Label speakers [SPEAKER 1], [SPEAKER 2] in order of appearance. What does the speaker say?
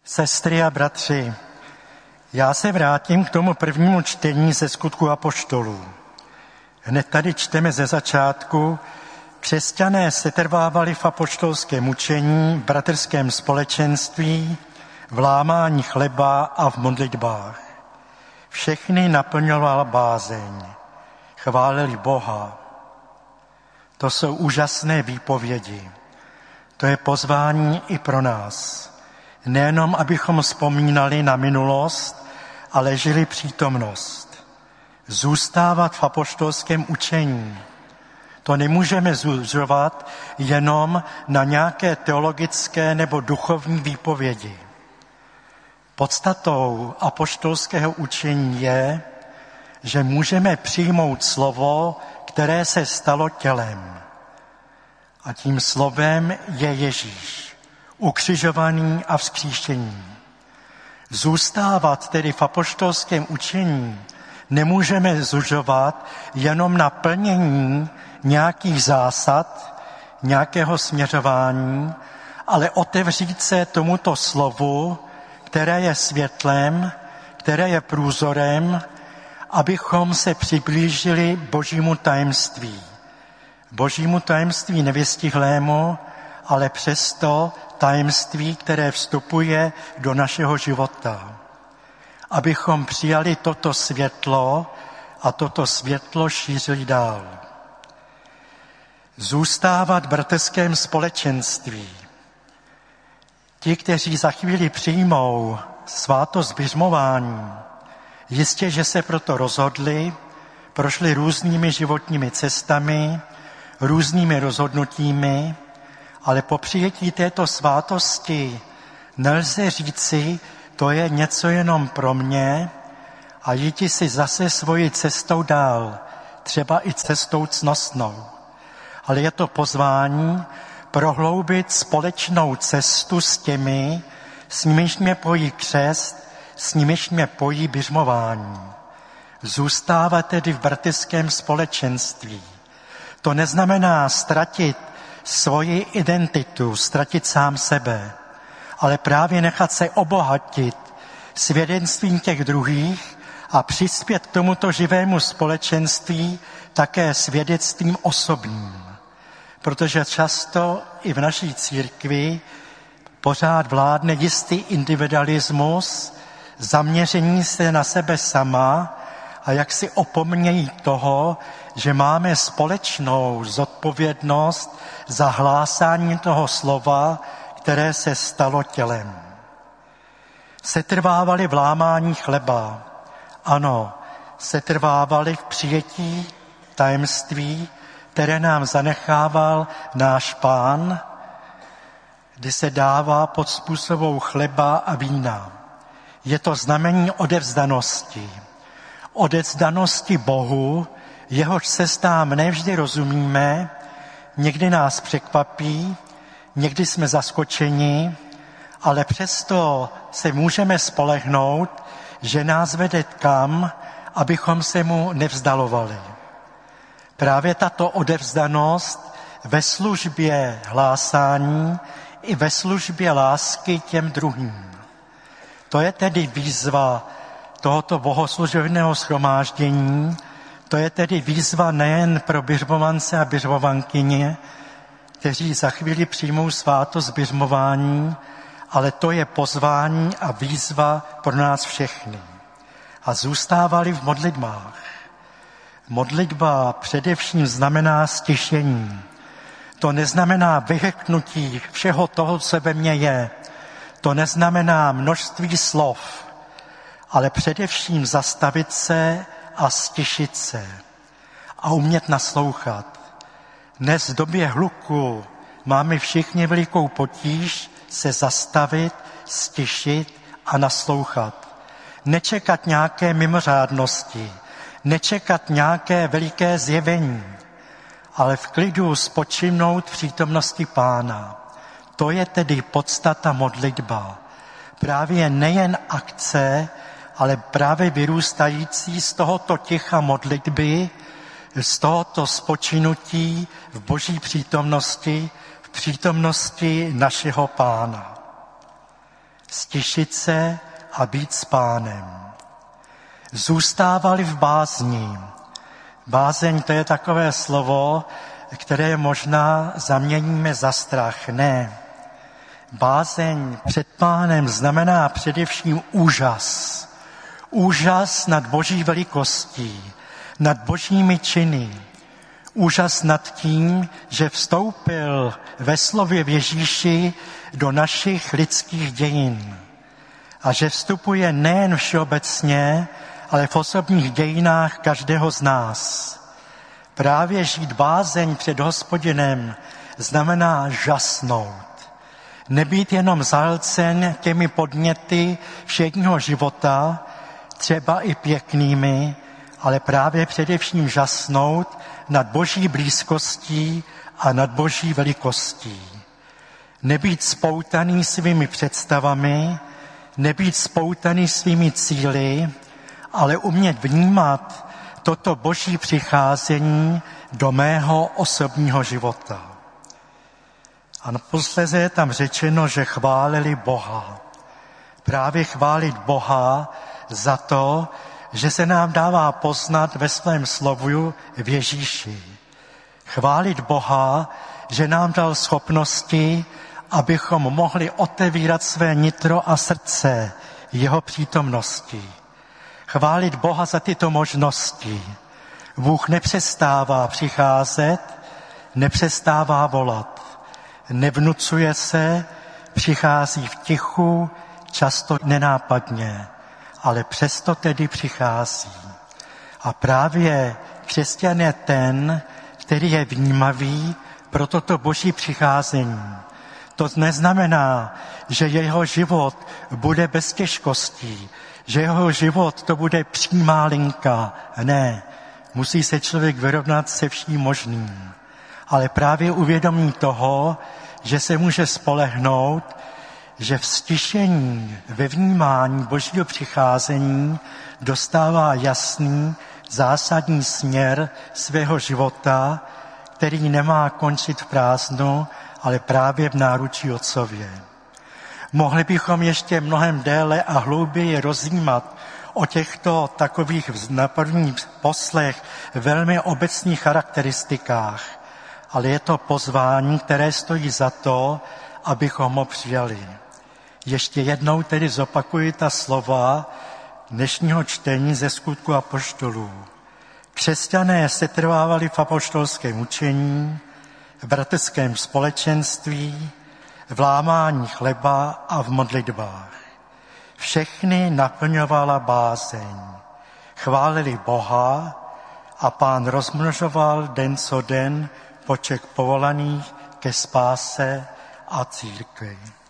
[SPEAKER 1] Sestry a bratři, já se vrátím k tomu prvnímu čtení ze Skutků apoštolů. Hned tady čteme ze začátku: křesťané setrvávali v apoštolském učení, v bratrském společenství, v lámání chleba a v modlitbách. Všechny naplňovala bázeň, chválili Boha. To jsou úžasné výpovědi. To je pozvání i pro nás. Nejenom, abychom vzpomínali na minulost, ale žili přítomnost. Zůstávat v apoštolském učení. To nemůžeme zužovat jenom na nějaké teologické nebo duchovní výpovědi. Podstatou apoštolského učení je, že můžeme přijmout slovo, které se stalo tělem. A tím slovem je Ježíš, ukřižovaný a vzkříšený. Zůstávat tedy v apoštolském učení nemůžeme zužovat jenom na plnění nějakých zásad, nějakého směřování, ale otevřít se tomuto slovu, které je světlem, které je průzorem, abychom se přiblížili Božímu tajemství. Božímu tajemství nevystihlého, ale přesto tajemství, které vstupuje do našeho života. Abychom přijali toto světlo a toto světlo šířili dál. Zůstávat v bratrském společenství. Ti, kteří za chvíli přijmou svátost biřmování, jistě, že se proto rozhodli, prošli různými životními cestami, různými rozhodnutími, ale po přijetí této svátosti nelze říci, to je něco jenom pro mě, a jít si zase svojí cestou dál, třeba i cestou cnostnou. Ale je to pozvání prohloubit společnou cestu s těmi, s nimiž mě pojí křest, s nimiž mě pojí biřmování. Zůstávat tedy v bratrském společenství. To neznamená ztratit svoji identitu, ztratit sám sebe, ale právě nechat se obohatit svědectvím těch druhých a přispět k tomuto živému společenství také svědectvím osobním. Protože často i v naší církvi pořád vládne jistý individualismus, zaměření se na sebe sama a jak si opomnějí toho, že máme společnou zodpovědnost za hlásání toho slova, které se stalo tělem. Setrvávali v lámání chleba. Ano, setrvávali v přijetí tajemství, které nám zanechával náš Pán, kdy se dává pod způsobou chleba a vína. Je to znamení odevzdanosti. Odevzdanosti Bohu, jehož cestám nevždy rozumíme, někdy nás překvapí, někdy jsme zaskočeni, ale přesto se můžeme spolehnout, že nás vede kam, abychom se mu nevzdalovali. Právě tato odevzdanost ve službě hlásání i ve službě lásky těm druhým. To je tedy výzva tohoto bohoslužebného shromáždění, to je tedy výzva nejen pro biřmovance a biřmovankyně, kteří za chvíli přijmou svátost biřmování, ale to je pozvání a výzva pro nás všechny. A zůstávali v modlitbách. Modlitba především znamená stišení. To neznamená vyhrknutí všeho toho, co ve mně je. To neznamená množství slov, ale především zastavit se a stišit se a umět naslouchat. Dnes v době hluku máme všichni velikou potíž se zastavit, stišit a naslouchat. Nečekat nějaké mimořádnosti, nečekat nějaké veliké zjevení, ale v klidu spočinout v přítomnosti Pána. To je tedy podstata modlitba. Právě nejen akce, ale právě vyrůstající z tohoto ticha modlitby, z tohoto spočinutí v Boží přítomnosti, v přítomnosti našeho Pána. stišit se a být s Pánem. Zůstávali v bázni. Bázeň, to je takové slovo, které možná zaměníme za strach. Ne. Bázeň před Pánem znamená především úžas. Úžas nad Boží velikostí, nad Božími činy. Úžas nad tím, že vstoupil ve slově v Ježíši do našich lidských dějin. A že vstupuje nejen všeobecně, ale v osobních dějinách každého z nás. Právě žít bázeň před Hospodinem znamená žasnout. Nebýt jenom zahlcen těmi podněty všedního života, třeba i pěknými, ale právě především žasnout nad Boží blízkostí a nad Boží velikostí. Nebýt spoutaný svými představami, nebýt spoutaný svými cíli, ale umět vnímat toto Boží přicházení do mého osobního života. A naposledy je tam řečeno, že chválili Boha. Právě chválit Boha za to, že se nám dává poznat ve svém slovu v Ježíši. Chválit Boha, že nám dal schopnosti, abychom mohli otevírat své nitro a srdce jeho přítomnosti. Chválit Boha za tyto možnosti. Bůh nepřestává přicházet, nepřestává volat. Nevnucuje se, přichází v tichu, často nenápadně, ale přesto tedy přichází. A právě křesťan je ten, který je vnímavý pro toto Boží přicházení. To neznamená, že jeho život bude bez těžkostí, že jeho život to bude přímá linka. Ne, musí se člověk vyrovnat se vším možným. Ale právě uvědomí toho, že se může spolehnout, že v stišení, ve vnímání Božího přicházení dostává jasný, zásadní směr svého života, který nemá končit v prázdnu, ale právě v náručí Otcově. Mohli bychom ještě mnohem déle a hlouběji rozjímat o těchto takových na první poslech velmi obecných charakteristikách, ale je to pozvání, které stojí za to, abychom ho přijali. Ještě jednou tedy zopakuji ta slova dnešního čtení ze Skutku apoštolů. Křesťané setrvávali v apoštolském učení, v bratrském společenství, v lámání chleba a v modlitbách. Všechny naplňovala bázeň. Chválili Boha a Pán rozmnožoval den co den počet povolaných ke spáse a církvi.